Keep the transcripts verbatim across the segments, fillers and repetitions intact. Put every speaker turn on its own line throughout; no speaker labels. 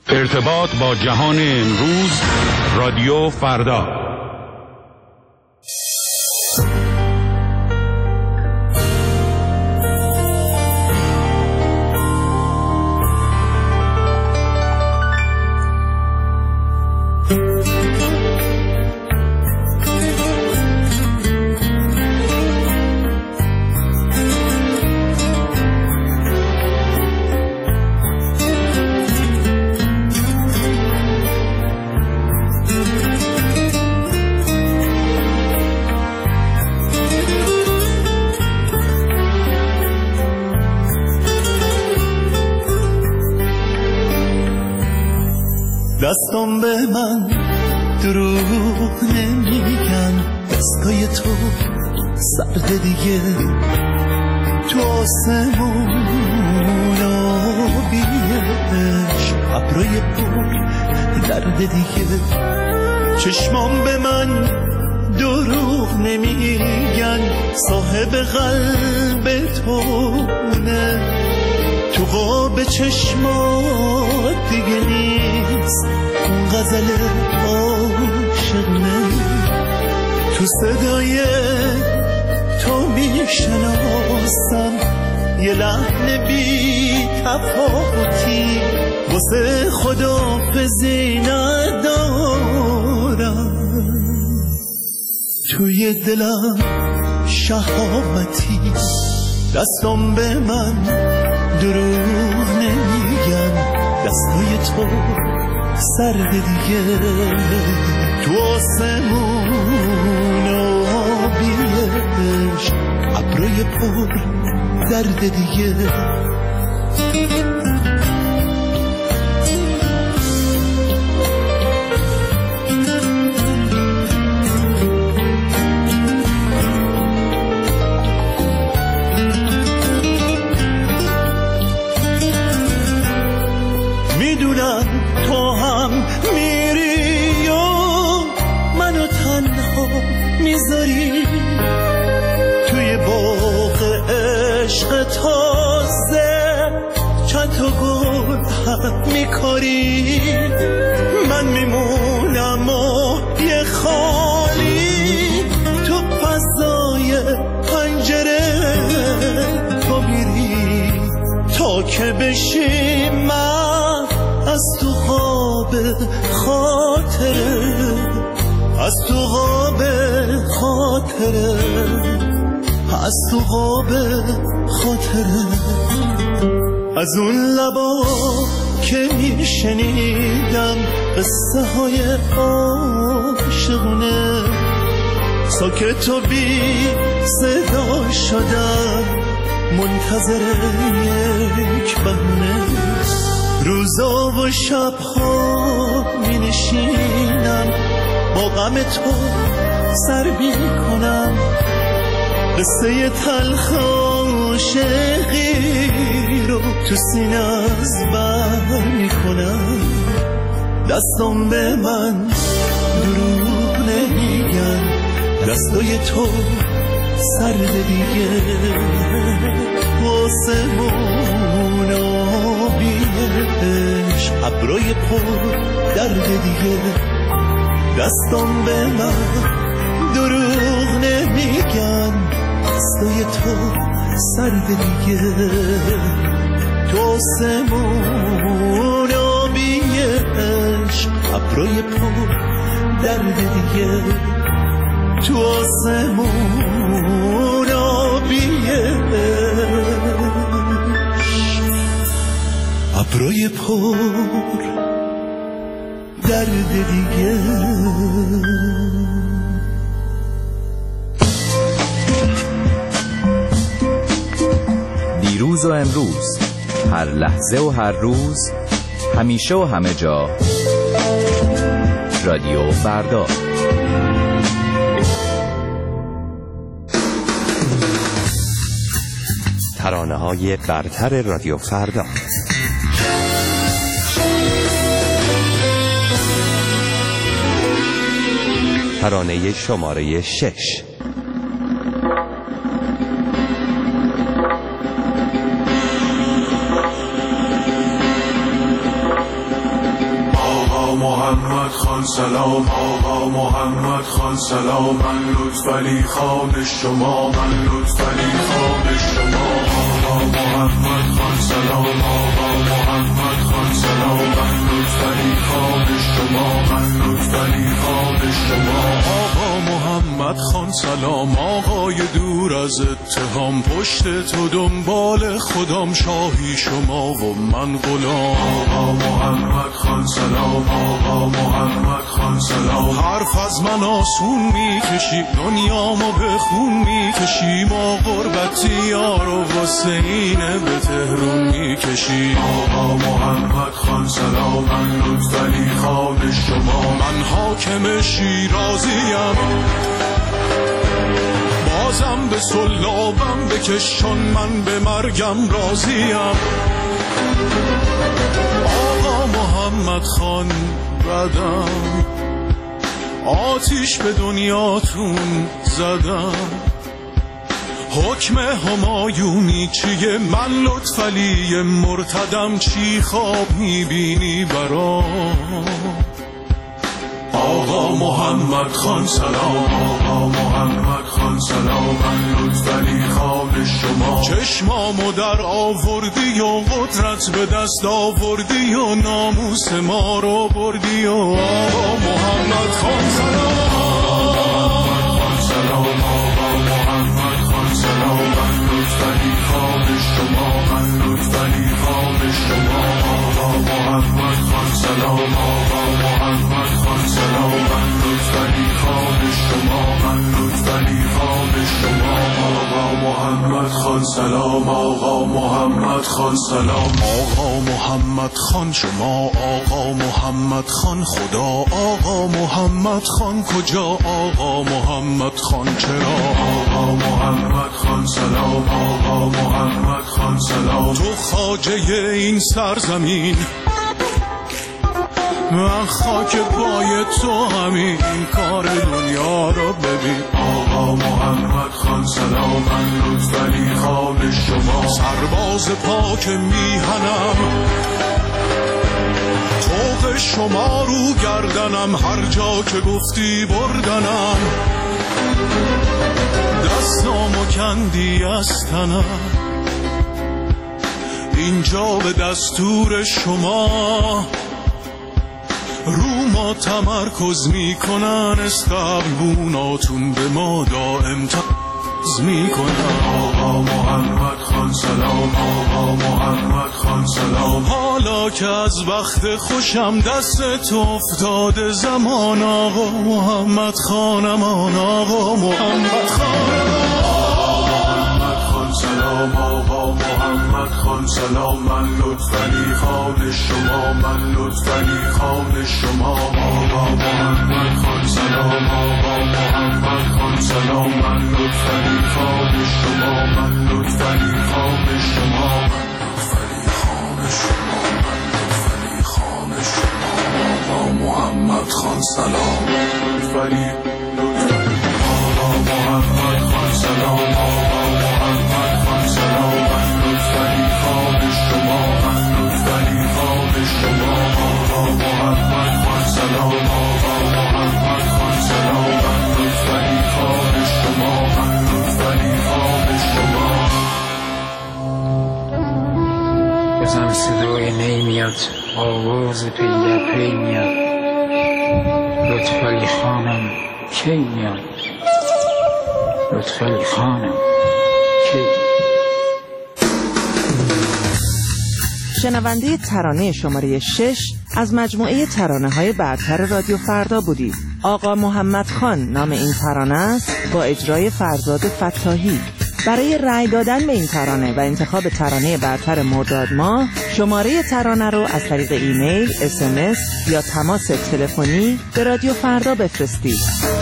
ارتباط با جهان امروز، رادیو فردا.
دستم به من دروغ نمیگن، دستای تو سرد دیگه، تو آسمون آبیش ابرای پر درد دیگه. چشمام به من دروغ نمیگن، صاحب قلب تونه، تو قاب چشمات دیگه نیست اون غزل عاشقونه. تو صدای تو میشناسم یه لحن بی تفاوتی، واسه خداحافظی ندارم، توی دلم شهامتی. دستم به من دروغ نمیگن، دستای تو سرد دیگه، تو آسمون آبیش ابرای پر درد دیگه. میدونم تو هم میری و منو تنها میذاری، توی باغ عشق تازه چند تا گل هم میکاری. من میمونم و یه خالی تو فضای پنجره، تو میری تا که بشی من از تو خواب خاطره، از تو خواب خاطره، از تو خواب خاطره. از اون لبا که میشنیدم قصه های عاشقونه، ساکت و بی صدا شدم منتظر یک بهونه. روزا و شبها می نشینم با غم تو سر می کنم، قصه تلخ عاشقی رو تو سینه از بر می کنم. دستم به من دروغ نمیگن، دستای تو سرد دیگه، آسمون آبیش ابرای پر درد دیگه. دستم به من دروغ نمیگن، دستای تو سرد دیگه، تو آسمون آبیش ابرای پر درد دیگه، تو آسمون آبیش ابرای پر درد دیگه.
دیروز و امروز، هر لحظه و هر روز، همیشه و همه جا، رادیو فردا.
ترانه‌های برتر رادیو فردا. ترانه شماره شش.
خان سلام، آقا محمد خان سلام، من لطفعلی خان شما، من لطفعلی خان شما، آقا محمد خان سلام، آقا محمد خان سلام، من لطفعلی خان شما، من لطفعلی خان شما، آقا محمد خان سلام، آقای دور از اتهام، پشت تو دنبال خودم، شاهی شما و من غلام، آقا محمد خان سلام، آقا محمد خان سلام، حرف از من آسون میکشی، دنیامو به خون میکشی، ما غربتی یار و حسینه به تهرون میکشی، آقا محمد خان سلام، من لطفعلی خان شما، من حاکم شیرازیم، بازم به سلابم بکشان، من به مرگم راضیم، آقا محمد خان بدم، آتیش به دنیاتون زدم، حکم همایونی چیه، من لطفعلی مرتدم، چی خواب میبینی برام، آقا محمد خان سلام، آقا محمد خان سلام، من لطفعلی خان شما، چشمامو در آوردی و قدرت به دست آوردی و ناموس ما رو بردی و آقا محمد خان سلام، آقا محمد خان سلام، آقا محمد خان سلام، من لطفعلی خان شما، من لطفعلی خان شما، آقا محمد خان سلام، آقا محمد خان سلام، من لطفعلی خان شما، من لطفعلی خان شما، آقا محمد خان سلام، آقا محمد خان سلام، آقا محمد خان شما، آقا محمد خان خدا، آقا محمد خان کجا، آقا محمد خان چرا، آقا محمد خان سلام، آقا محمد خان سلام، تو خواجه این سرزمین، من خاک پای تو همین، کار دنیا رو ببین، آقا محمد خان سلام، من لطفعلی خان شما، سرباز پاک میهنم، طوق شما رو گردنم، هر جا که گفتی بردنم، دستامو کندی از تنم، اینجا به دستور شما رو ما تمرکز میکنن، استقبوناتون به ما دائم تمرکز میکنن، آقا محمد خان سلام، آقا محمد خان سلام، حالا که از وقت خوشم دست تو افتاده زمان، آقا محمد خانمان، آقا محمد خانمان، سلام، آقا محمد خان سلام، من لطفعلی خان شما، من لطفعلی خان شما، آقا محمد خان سلام، آقا محمد خان سلام، من لطفعلی خان شما، من لطفعلی خان شما، لطفعلی خان شما، من لطفعلی خان شما، آقا محمد خان سلام، لطفعلی آقا محمد خان سلام، آقا محمد خان سلام، من لطفعلی خان شما، من لطفعلی خان شما، آقا محمد خان سلام، آقا محمد خان سلام، من لطفعلی خان شما، من لطفعلی خان شما،
بزن صدای نی میاد، آواز پی در پی میاد، لطفعلی خانم کی میاد، لطفعلی خانم کی.
شنونده ترانه شماره شش از مجموعه ترانه‌های برتر رادیو فردا بودید. آقا محمد خان نام این ترانه است با اجرای فرزاد فتاحی. برای رأی دادن به این ترانه و انتخاب ترانه برتر مرداد ماه، شماره ترانه رو از طریق ایمیل، اس ام اس یا تماس تلفنی به رادیو فردا بفرستید.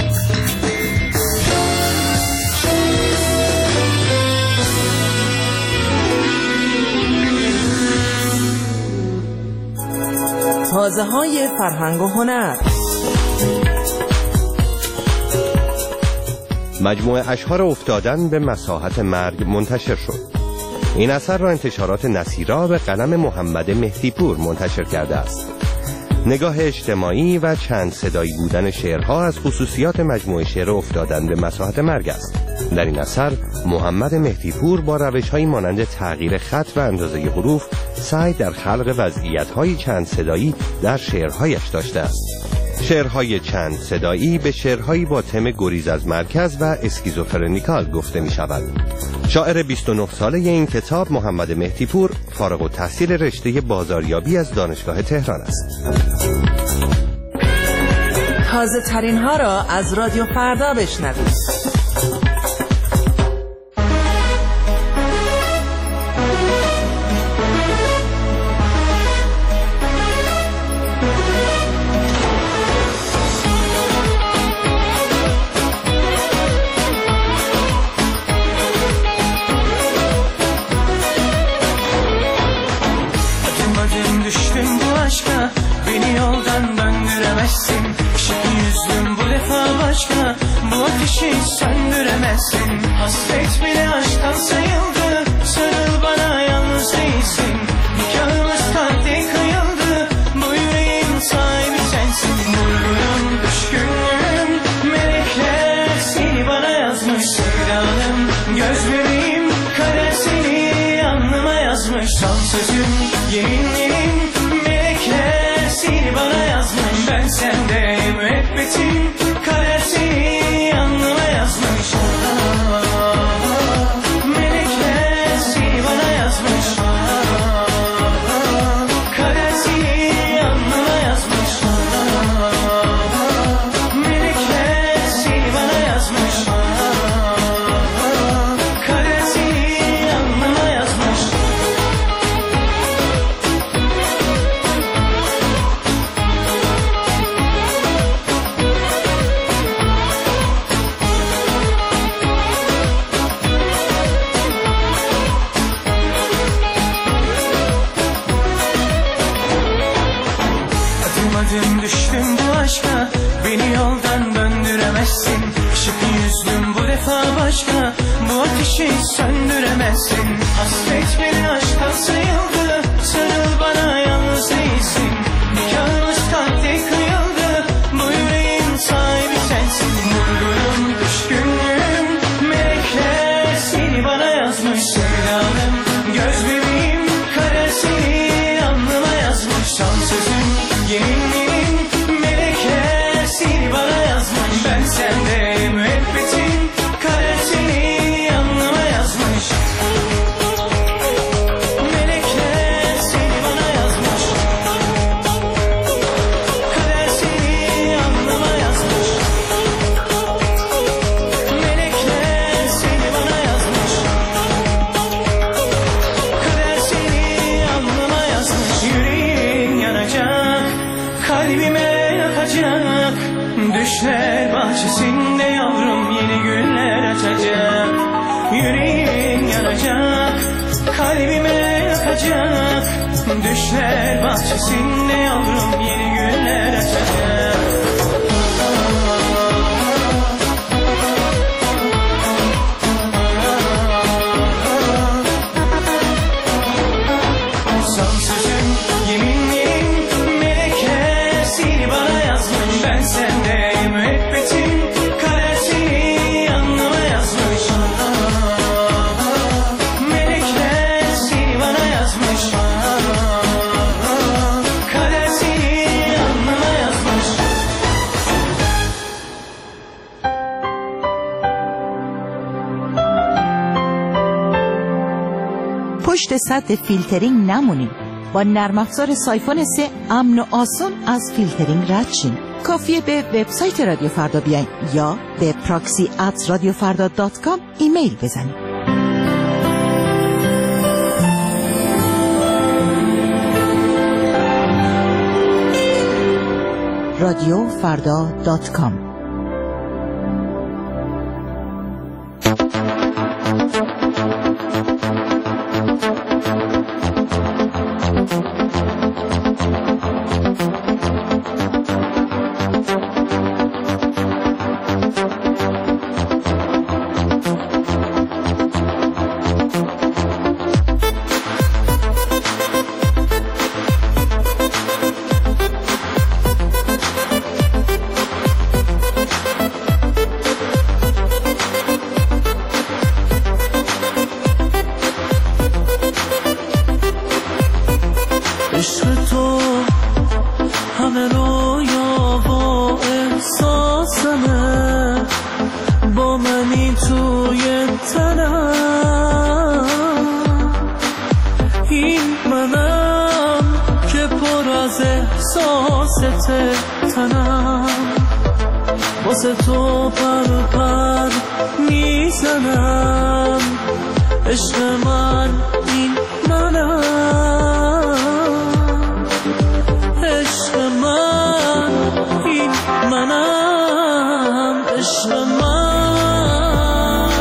تازه های فرهنگ و هنر.
مجموعه اشعار افتادن به مساحت مرگ منتشر شد. این اثر را انتشارات نصیرا به قلم محمد مهدی پور منتشر کرده است. نگاه اجتماعی و چند صدایی بودن شعرها از خصوصیات مجموعه شعر افتادن به مساحت مرگ است. در این اثر محمد مهدی‌پور با روش‌هایی مانند تغییر خط و اندازه حروف سعی در خلق وضعیت‌های چند صدایی در شعرهایش داشته است. شعرهای چند صدایی به شعرهایی با تم گریز از مرکز و اسکیزوفرنیکال گفته می شود. شاعر بیست و نه ساله این کتاب محمد مهدی‌پور فارغ التحصیل رشته بازاریابی از دانشگاه تهران است.
تازه ترین ها را از رادیو فردا بشنوید.
Bu ateşi söndüremezsin. Hasret bile aşktan sayıldı. Sarıl bana, yalnız değilsin. Nikahımız kalpte kıyıldı. Bu yüreğin sahibi sensin. Vurgunum, düşkünlüğüm, melekler seni bana yazmış. Sevdalım, göz bebeğim, kader seni alnıma yazmış. Son sözüm, yeminlerim, melekler seni bana yazmış. Ben sende müebbetim, kader seni alnıma yazmış. Melekler seni bana yazmış. Kader seni alnıma yazmış. Melekler seni bana yazmış. Kader seni alnıma yazmış. Adım düştüm bu aşka, beni yoldan döndüremezsin. Işık yüzlüm bu defa başka, bu ateşi söndüremezsin. Hasret beni aşktan sayıldı, sarıl bana, yalnız değilsin. Nikahımız kalpte kıyıldı, bu yüreğin sahibi sensin. Vurgunum, düşkünlüğüm, melekler seni bana yazmış. Sevdalım, göz bebeğim, kader seni alnıma yazmış. Son sözüm, yeminlerim, melekler seni bana yazmış. Ben sende müebbetim, kader seni alnıma yazmış. Melekler seni bana yazmış. Kader seni alnıma yazmış. Melekler seni bana yazmış. Kader seni alnıma yazmış. Yüreğim yanacak, kalbime yakacak. Düşler bahçesinde yavrum yeni güller açacak. Yüreğim yanacak, kalbime yakacak. Düşler bahçesinde yavrum yeni güller açacak. Son sözüm, yeminlerim, melekler seni bana yazmış. Ben sende müebbetim, kader seni alnıma yazmış. Melekler seni bana yazmış. Kader seni alnıma yazmış.
پشت سد فیلترینگ نمونیم. با نرم افزار سایفون سه امن و آسان از فیلترینگ رد شین. کافیه به وبسایت رادیو فردا بیاین یا به پراکسی ات رادیو فردا دات کام ایمیل بزنید. رادیو فردا دات کام.
عشق تو همه رویا و احساسمه، با منی توی تنم. این منم که پر از احساسته تنم، واسه تو پر پر میزنم. عشق من این منم، عشق من این منم، عشق من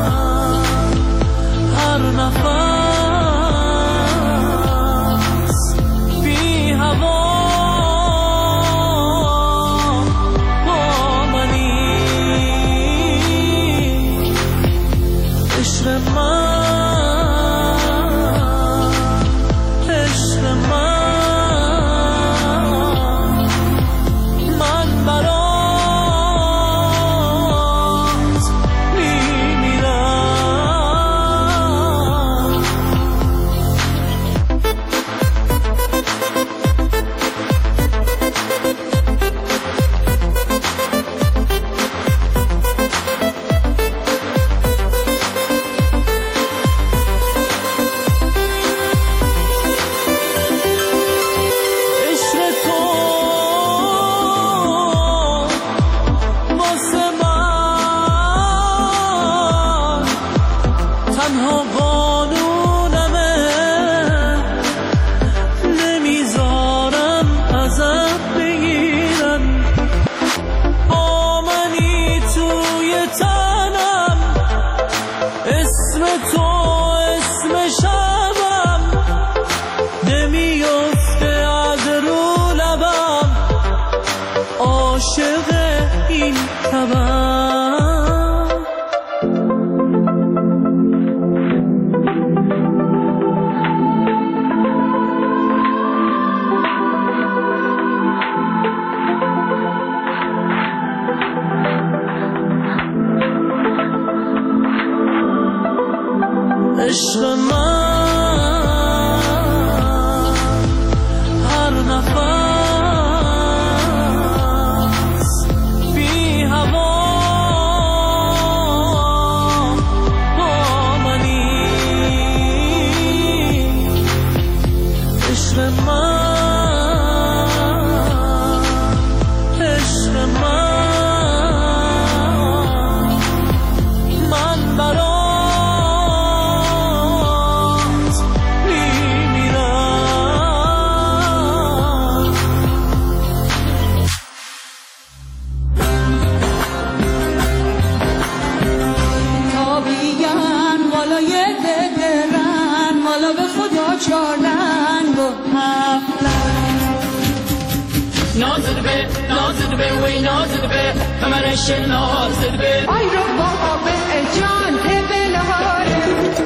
هر نفس بی هوا با منی. عشق من عشق من هر نفس بی هوا با منی. عشق من، عشق من، من برای نازد به نازد به وی نازد به همرش نازد به آی رو بابا به جان به نهاره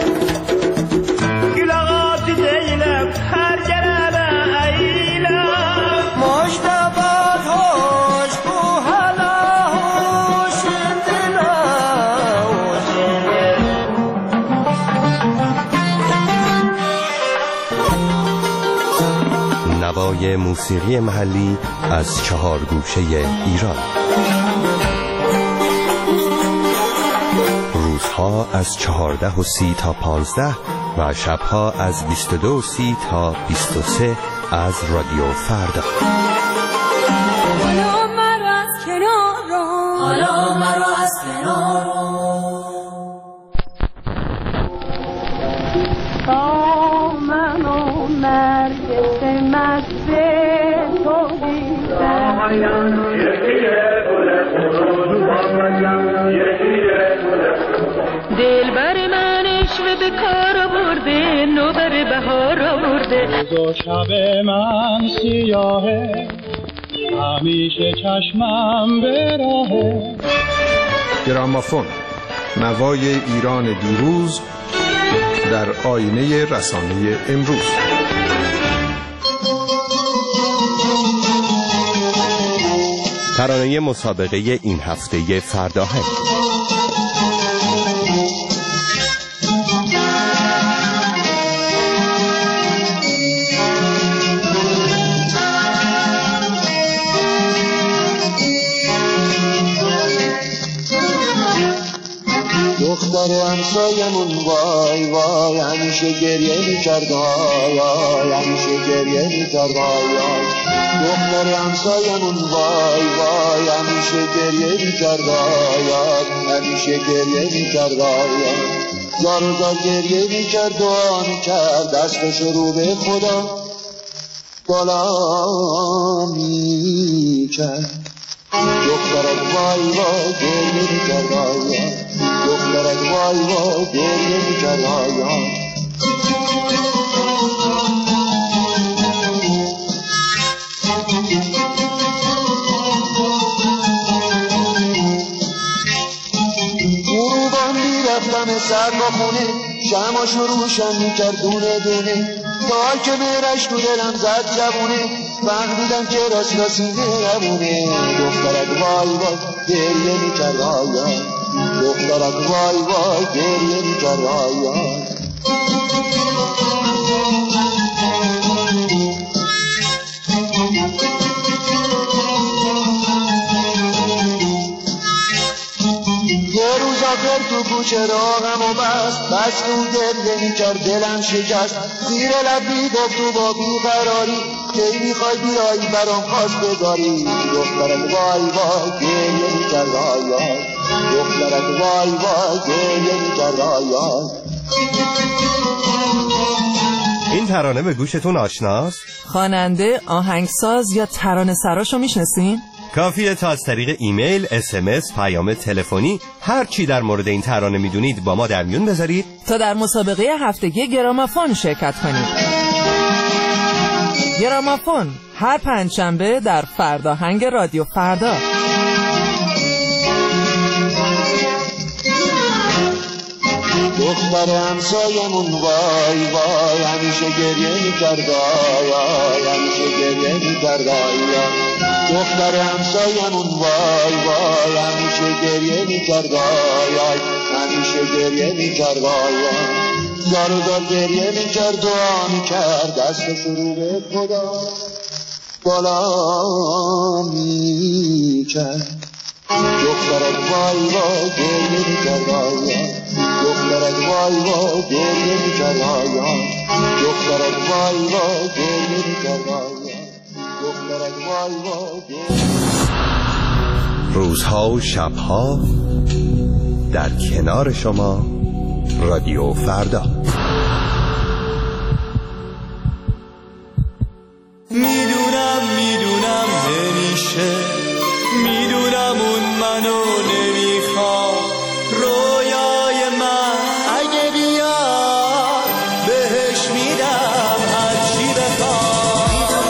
گلاغات زینب هر جرابه ایلا مشتبات هوش کو حالا هوش دلا
نوای موسیقی محلی از چهار گوشه ایران. روزها از چهارده و سی تا پانزده و شبها از بیست و دو و سی تا بیست و سه از رادیو فردا.
حالا مرا از کنار رو، حالا مرا از کنار رو تا منو نرگس مست تو دیدم. دل بر من عشق به کار برده، نوبر بهار آورده.
دو شب من سیاهه، همیشه چشمم به راهه.
گرامافون، نوای ایران دیروز در آینه رسانه امروز.
ترانه مسابقه این هفته فرداهنگ.
دختر همسایمون وای وای همیشه گریه میکرد وای وای همیشه گریه میکرد وای وای دختر همسایمون وای وای همیشه گریه میکرد وای وای همیشه گریه میکرد وای وای زار و زار گریه میکرد دعا میکرد دستش رو به خدا بالا میکرد دخترک وای وای گریه میکرد وای وای دخترک وای وای گریه میکرد وای وای غروبان میرفتم سر با خونه شمعاشو روشن میکرد دونه دونه تا که میرش تو دلم زد جوونه فهمیدم که راست راستی نمونه دخترک وای وای گریه میکرد وای وای دخترک وای وای گریه میکرد وای وای یه روز آخر تو کوچه راهم و بست بس تو گریه میکرد دلم شکست زیر لب میگفت تو با بیقراری کی میخوای بیایی برام خواست بگاری دخترک وای وای گریه میکرد وای وای دخترک وای وای گریه میکرد وای وای
این ترانه به گوشتون آشناست؟
خواننده، آهنگساز یا ترانه سراشو میشناسین؟
کافیه تا از طریق ایمیل، اس ام اس، پیام تلفنی هر چی در مورد این ترانه میدونید با ما در میون بذارید
تا در مسابقه هفتگی گرامافون شرکت کنید. گرامافون هر پنجشنبه در فرداهنگ رادیو فردا.
دختر همسایمون وای وای همیشه گریه میکرد وای وای همیشه گریه میکرد وای وای دختر همسایمون وای وای همیشه گریه میکرد وای وای همیشه گریه میکرد وای وای زار و زار گریه میکرد دعا میکرد دستش رو به خدا بالا میکرد دخترک وای وای گریه میکرد وای وای دخترک وای وای گریه میکرد وای وای دخترک وای وای گریه میکرد وای وای دخترک وای وای گریه
روزها و شبها در کنار شما رادیو فردا.
میدونم میدونم نمیشه میدونم اون منو نمیخواد رویای من اگه بیاد بهش میدم هرچی بخواد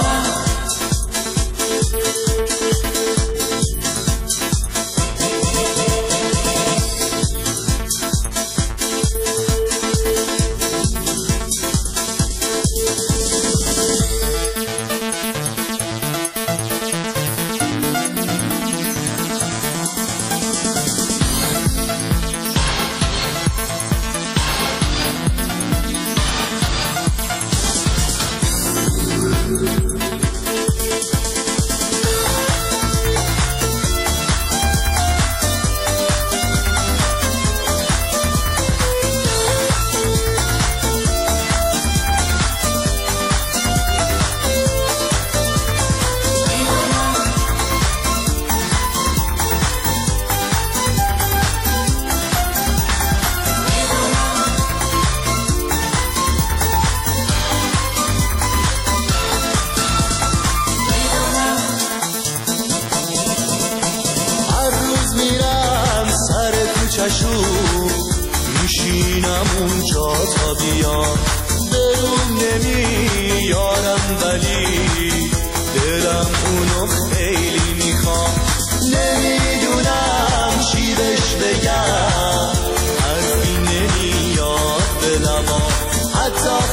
میشینم اونجا تا بیام برون نمیارم ولی دلم اونو خیلی میخوام نمیدونم چی بهش بگم حرفی نمیاد به لبام حتی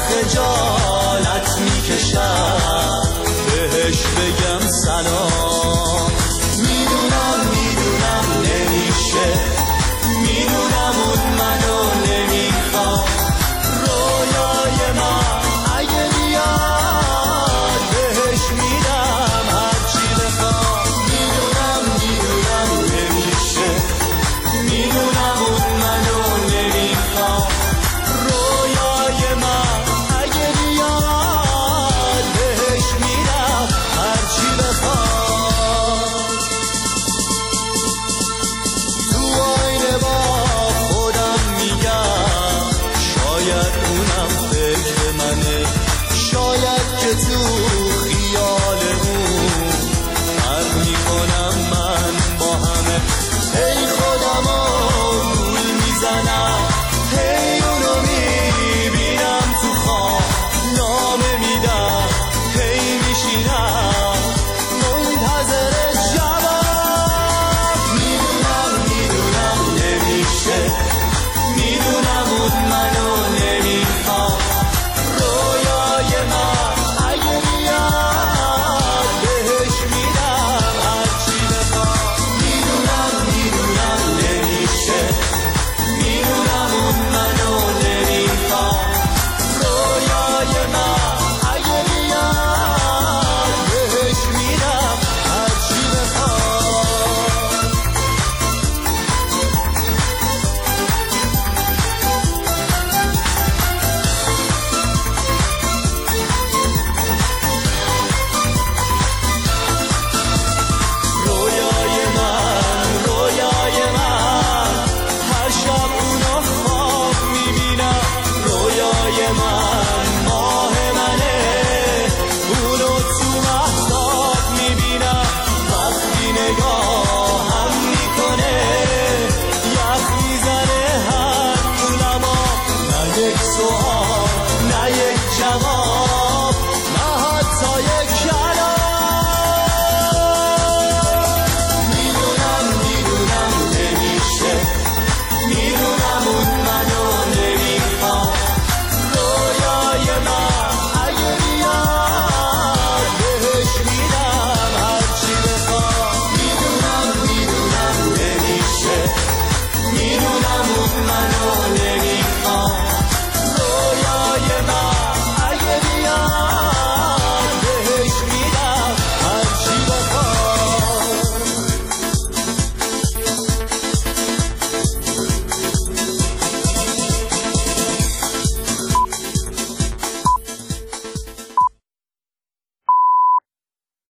خجالت میکشم بهش بگم سلام